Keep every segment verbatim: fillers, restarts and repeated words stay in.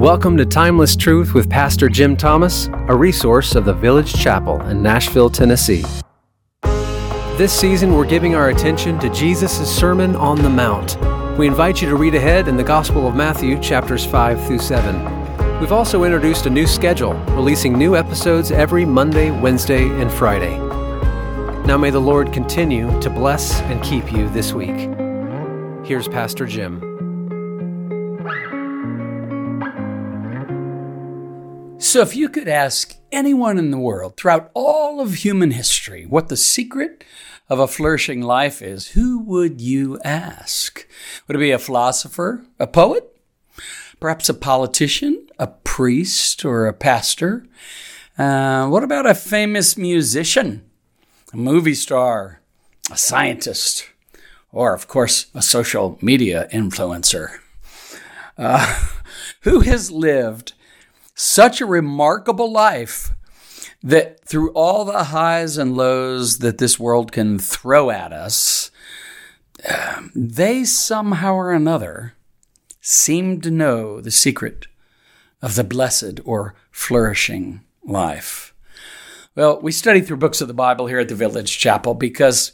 Welcome to Timeless Truth with Pastor Jim Thomas, a resource of the Village Chapel in Nashville, Tennessee. This season, we're giving our attention to Jesus' Sermon on the Mount. We invite you to read ahead in the Gospel of Matthew, chapters five through seven. We've also introduced a new schedule, releasing new episodes every Monday, Wednesday, and Friday. Now may the Lord continue to bless and keep you this week. Here's Pastor Jim. So if you could ask anyone in the world throughout all of human history what the secret of a flourishing life is, who would you ask? Would it be a philosopher, a poet, perhaps a politician, a priest, or a pastor? Uh, what about a famous musician, a movie star, a scientist, or, of course, a social media influencer? Uh, who has lived such a remarkable life that through all the highs and lows that this world can throw at us, uh, they somehow or another seem to know the secret of the blessed or flourishing life? Well, we study through books of the Bible here at the Village Chapel because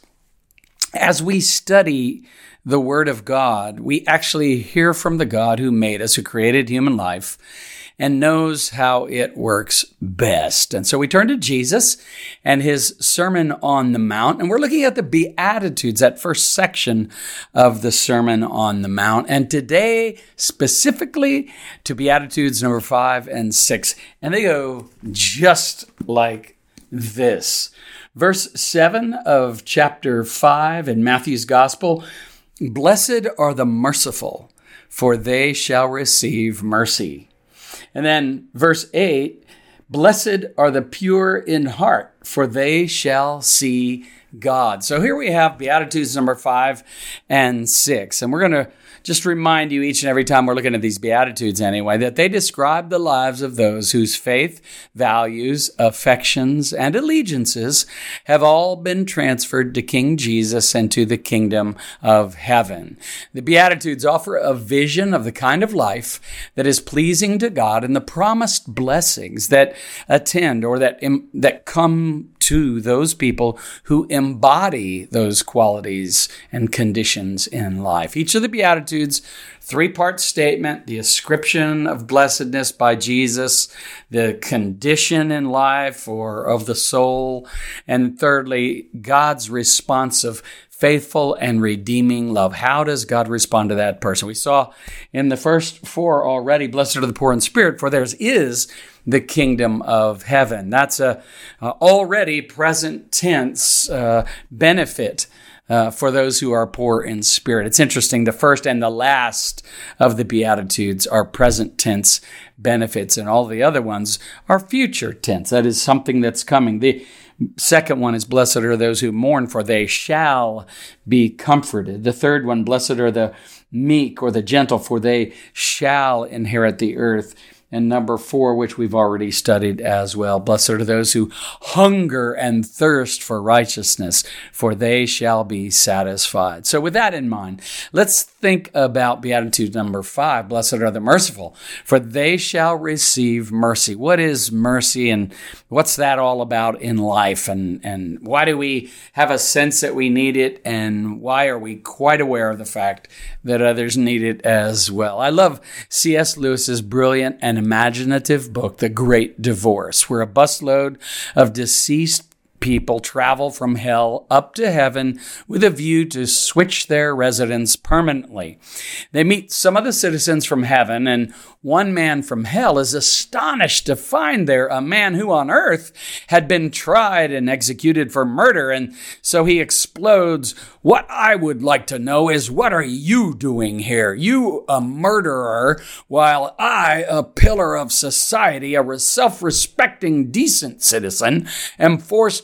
as we study the Word of God, we actually hear from the God who made us, who created human life, and knows how it works best. And so we turn to Jesus and his Sermon on the Mount, and we're looking at the Beatitudes, that first section of the Sermon on the Mount. And today, specifically to Beatitudes number five and six, and they go just like this. Verse seven of chapter five in Matthew's Gospel, "Blessed are the merciful, for they shall receive mercy." And then verse eight, "Blessed are the pure in heart, for they shall see God." So here we have Beatitudes number five and six. And we're going to just remind you each and every time we're looking at these Beatitudes anyway, that they describe the lives of those whose faith, values, affections, and allegiances have all been transferred to King Jesus and to the kingdom of heaven. The Beatitudes offer a vision of the kind of life that is pleasing to God and the promised blessings that attend or that, that come to those people who embody those qualities and conditions in life. Each of the Beatitudes, three-part statement, the ascription of blessedness by Jesus, the condition in life or of the soul, and thirdly, God's response of faithful and redeeming love. How does God respond to that person? We saw in the first four already, "Blessed are the poor in spirit, for theirs is the kingdom of heaven." That's a, a already present tense uh, benefit uh, for those who are poor in spirit. It's interesting. The first and the last of the Beatitudes are present tense benefits, and all the other ones are future tense. That is something that's coming. The second one is, "Blessed are those who mourn, for they shall be comforted." The third one, "Blessed are the meek or the gentle, for they shall inherit the earth." And number four, which we've already studied as well, "Blessed are those who hunger and thirst for righteousness, for they shall be satisfied." So with that in mind, let's think about Beatitude number five, "Blessed are the merciful, for they shall receive mercy." What is mercy, and what's that all about in life? And, and why do we have a sense that we need it? And why are we quite aware of the fact that others need it as well? I love C S Lewis's brilliant and imaginative book, The Great Divorce, where a busload of deceased people travel from hell up to heaven with a view to switch their residence permanently. They meet some of the citizens from heaven, and one man from hell is astonished to find there a man who on earth had been tried and executed for murder. And so he explodes, "What I would like to know is, what are you doing here? You a murderer, while I, a pillar of society, a self-respecting, decent citizen, am forced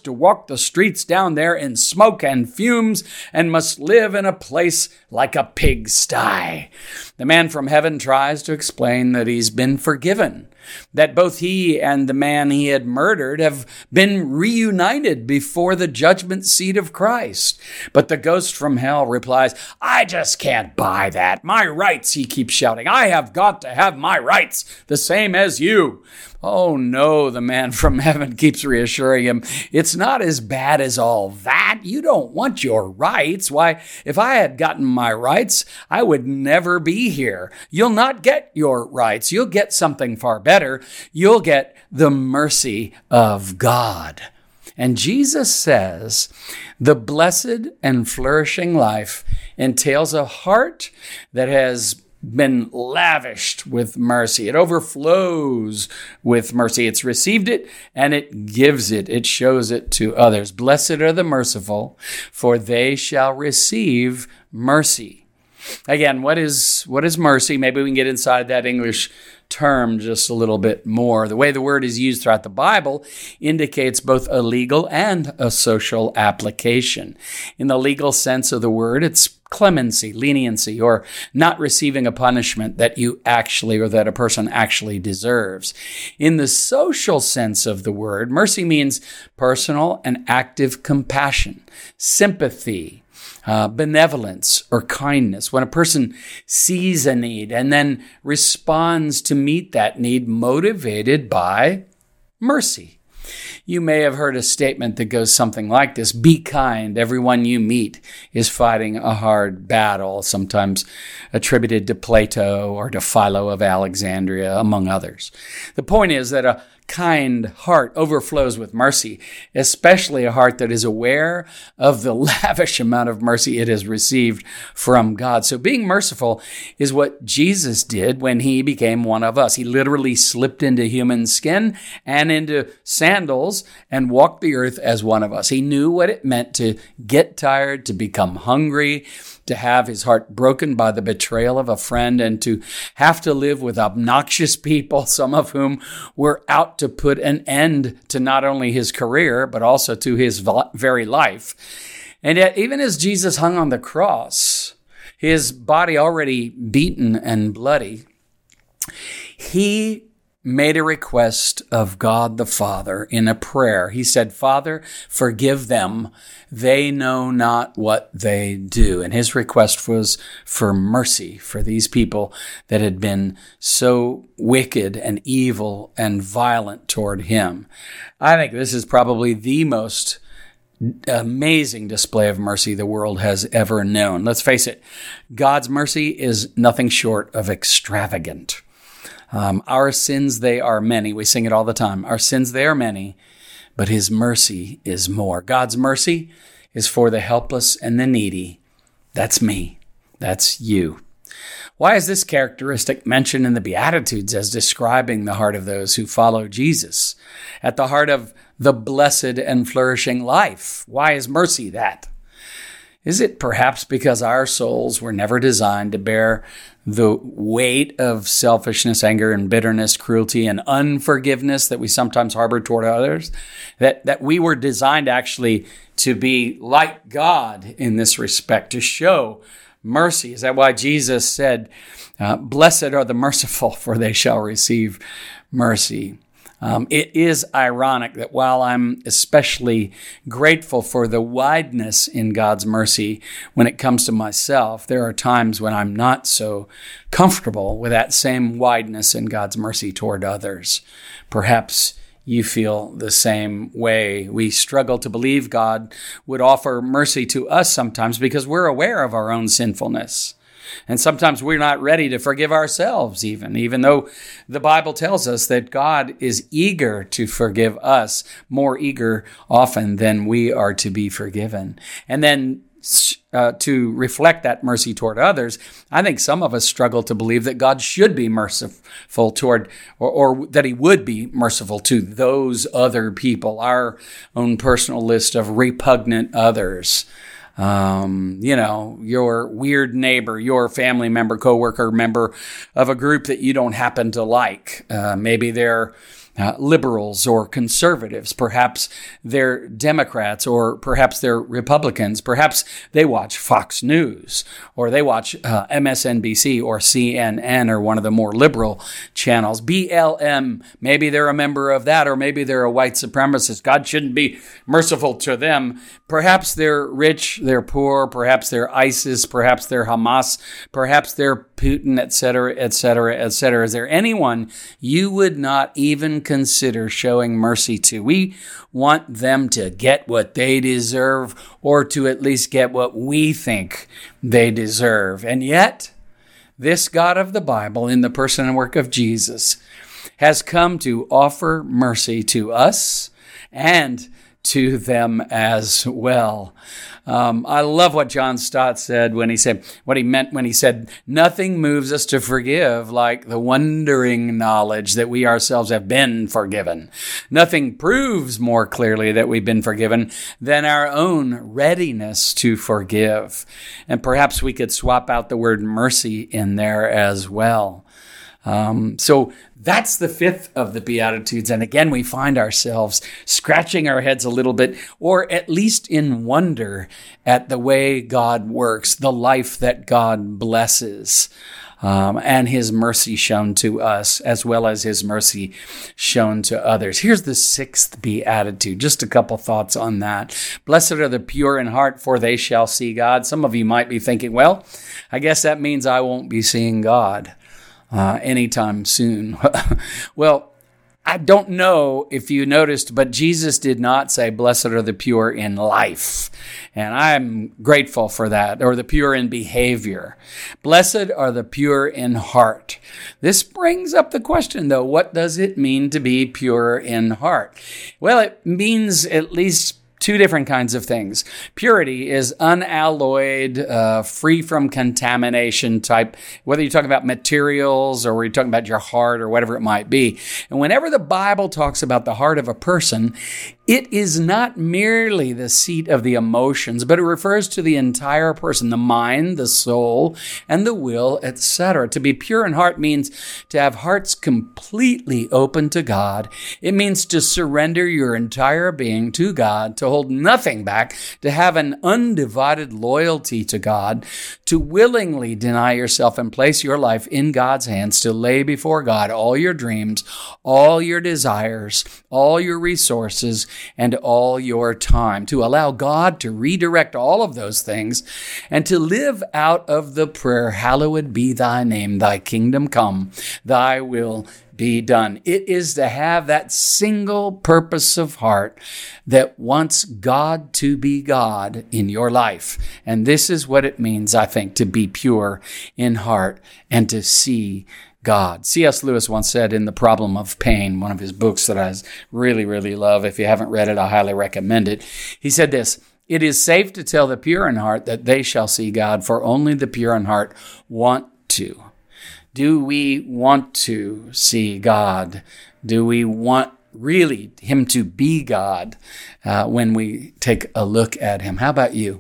to walk the streets down there in smoke and fumes and must live in a place like a pigsty. The man from heaven tries to explain that he's been forgiven, that both he and the man he had murdered have been reunited before the judgment seat of Christ. But the ghost from hell replies, I just can't buy that. My rights, he keeps shouting. I have got to have my rights, the same as you. Oh no, the man from heaven keeps reassuring him. It's not as bad as all that. You don't want your rights. Why, if I had gotten my rights, I would never be here. You'll not get your rights. You'll get something far better. You'll get the mercy of God. And Jesus says, the blessed and flourishing life entails a heart that has been lavished with mercy. It overflows with mercy. It's received it and it gives it. It shows it to others. Blessed are the merciful, for they shall receive mercy. Again, what is what is mercy? Maybe we can get inside that English term just a little bit more. The way the word is used throughout the Bible indicates both a legal and a social application. In the legal sense of the word, it's clemency, leniency, or not receiving a punishment that you actually or that a person actually deserves. In the social sense of the word, mercy means personal and active compassion, sympathy, Uh, benevolence or kindness. When a person sees a need and then responds to meet that need motivated by mercy. You may have heard a statement that goes something like this: be kind, everyone you meet is fighting a hard battle, sometimes attributed to Plato or to Philo of Alexandria, among others. The point is that a kind heart overflows with mercy, especially a heart that is aware of the lavish amount of mercy it has received from God. So being merciful is what Jesus did when he became one of us. He literally slipped into human skin and into sandals and walked the earth as one of us. He knew what it meant to get tired, to become hungry, to have his heart broken by the betrayal of a friend, and to have to live with obnoxious people, some of whom were out to put an end to not only his career, but also to his very life. And yet, even as Jesus hung on the cross, his body already beaten and bloody, he made a request of God the Father in a prayer. He said, Father, forgive them. They know not what they do. And his request was for mercy for these people that had been so wicked and evil and violent toward him. I think this is probably the most amazing display of mercy the world has ever known. Let's face it, God's mercy is nothing short of extravagant. Um, our sins, they are many. We sing it all the time. Our sins, they are many, but his mercy is more. God's mercy is for the helpless and the needy. That's me. That's you. Why is this characteristic mentioned in the Beatitudes as describing the heart of those who follow Jesus? At the heart of the blessed and flourishing life. Why is mercy that? Is it perhaps because our souls were never designed to bear the weight of selfishness, anger, and bitterness, cruelty, and unforgiveness that we sometimes harbor toward others? That, that we were designed actually to be like God in this respect, to show mercy. Is that why Jesus said, uh, blessed are the merciful, for they shall receive mercy? Um, it is ironic that while I'm especially grateful for the wideness in God's mercy when it comes to myself, there are times when I'm not so comfortable with that same wideness in God's mercy toward others. Perhaps you feel the same way. We struggle to believe God would offer mercy to us sometimes because we're aware of our own sinfulness. And sometimes we're not ready to forgive ourselves even, even though the Bible tells us that God is eager to forgive us, more eager often than we are to be forgiven. And then uh, to reflect that mercy toward others, I think some of us struggle to believe that God should be merciful toward, or, or that he would be merciful to those other people, our own personal list of repugnant others. Um, you know, your weird neighbor, your family member, coworker, member of a group that you don't happen to like. Uh, maybe they're uh, liberals or conservatives. Perhaps they're Democrats, or perhaps they're Republicans. Perhaps they watch Fox News, or they watch uh, M S N B C or C N N, or one of the more liberal channels. B L M, maybe they're a member of that, or maybe they're a white supremacist. God shouldn't be merciful to them. Perhaps they're rich, they're poor, perhaps they're ISIS, perhaps they're Hamas, perhaps they're Putin, et cetera, et cetera, et cetera. Is there anyone you would not even consider showing mercy to? We want them to get what they deserve, or to at least get what we think they deserve. And yet, this God of the Bible, in the person and work of Jesus, has come to offer mercy to us and to them as well. Um, I love what John Stott said when he said, what he meant when he said, nothing moves us to forgive like the wondering knowledge that we ourselves have been forgiven. Nothing proves more clearly that we've been forgiven than our own readiness to forgive. And perhaps we could swap out the word mercy in there as well. Um, so that's the fifth of the Beatitudes. And again, we find ourselves scratching our heads a little bit, or at least in wonder at the way God works, the life that God blesses, um, and his mercy shown to us, as well as his mercy shown to others. Here's the sixth Beatitude. Just a couple thoughts on that. Blessed are the pure in heart, for they shall see God. Some of you might be thinking, well, I guess that means I won't be seeing God Uh, anytime soon. Well, I don't know if you noticed, but Jesus did not say, blessed are the pure in life. And I'm grateful for that, or the pure in behavior. Blessed are the pure in heart. This brings up the question, though, what does it mean to be pure in heart? Well, it means at least two different kinds of things. Purity is unalloyed, uh, free from contamination type, whether you're talking about materials or you're talking about your heart or whatever it might be. And whenever the Bible talks about the heart of a person, it is not merely the seat of the emotions, but it refers to the entire person, the mind, the soul, and the will, et cetera. To be pure in heart means to have hearts completely open to God. It means to surrender your entire being to God, to hold nothing back, to have an undivided loyalty to God, to willingly deny yourself and place your life in God's hands, to lay before God all your dreams, all your desires, all your resources, and all your time, to allow God to redirect all of those things, and to live out of the prayer, hallowed be thy name, thy kingdom come, thy will be done. It is to have that single purpose of heart that wants God to be God in your life. And this is what it means, I think, to be pure in heart and to see God. C S Lewis once said in The Problem of Pain, one of his books that I really, really love. If you haven't read it, I highly recommend it. He said this, it is safe to tell the pure in heart that they shall see God, for only the pure in heart want to. Do we want to see God? Do we want really him to be God uh, when we take a look at him? How about you?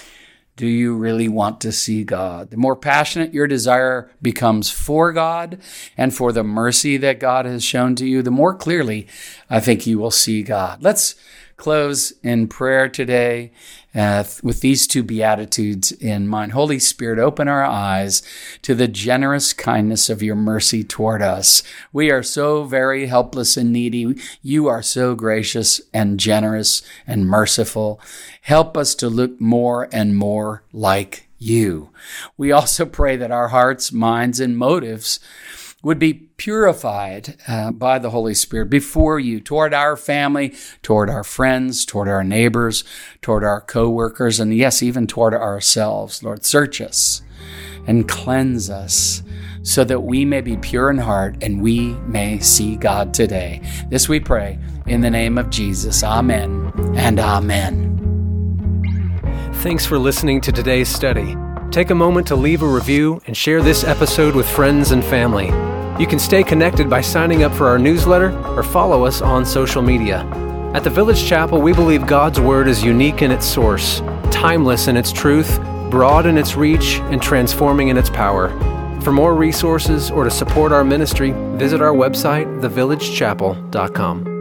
Do you really want to see God? The more passionate your desire becomes for God and for the mercy that God has shown to you, the more clearly I think you will see God. Let's close in prayer today uh, with these two Beatitudes in mind. Holy Spirit, open our eyes to the generous kindness of your mercy toward us. We are so very helpless and needy. You are so gracious and generous and merciful. Help us to look more and more like you. We also pray that our hearts, minds, and motives would be purified uh, by the Holy Spirit before you, toward our family, toward our friends, toward our neighbors, toward our co-workers, and yes, even toward ourselves. Lord, search us and cleanse us so that we may be pure in heart and we may see God today. This we pray in the name of Jesus. Amen and amen. Thanks for listening to today's study. Take a moment to leave a review and share this episode with friends and family. You can stay connected by signing up for our newsletter or follow us on social media. At the Village Chapel, we believe God's Word is unique in its source, timeless in its truth, broad in its reach, and transforming in its power. For more resources or to support our ministry, visit our website, the village chapel dot com.